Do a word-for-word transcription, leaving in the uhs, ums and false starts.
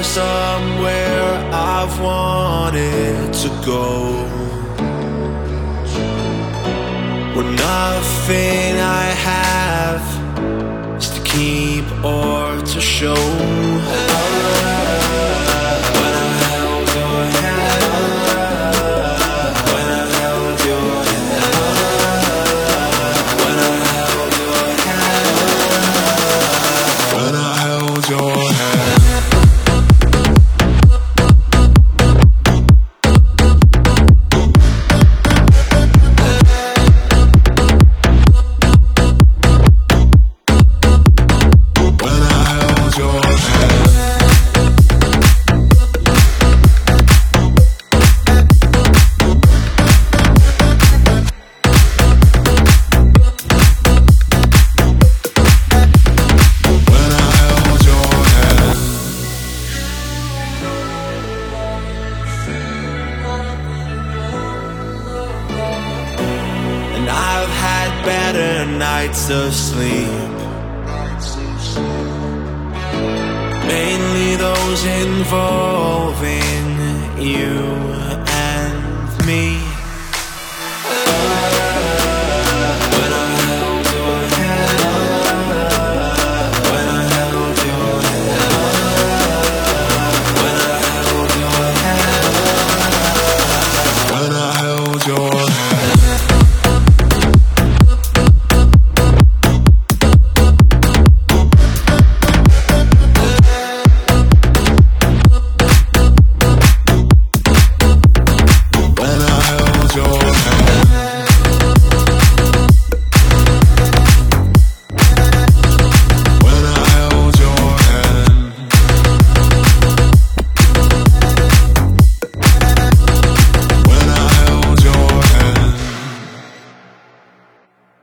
somewhere I've wanted to go, where nothing I have is to keep or to show. And I've had better nights of sleep, mainly those involving you.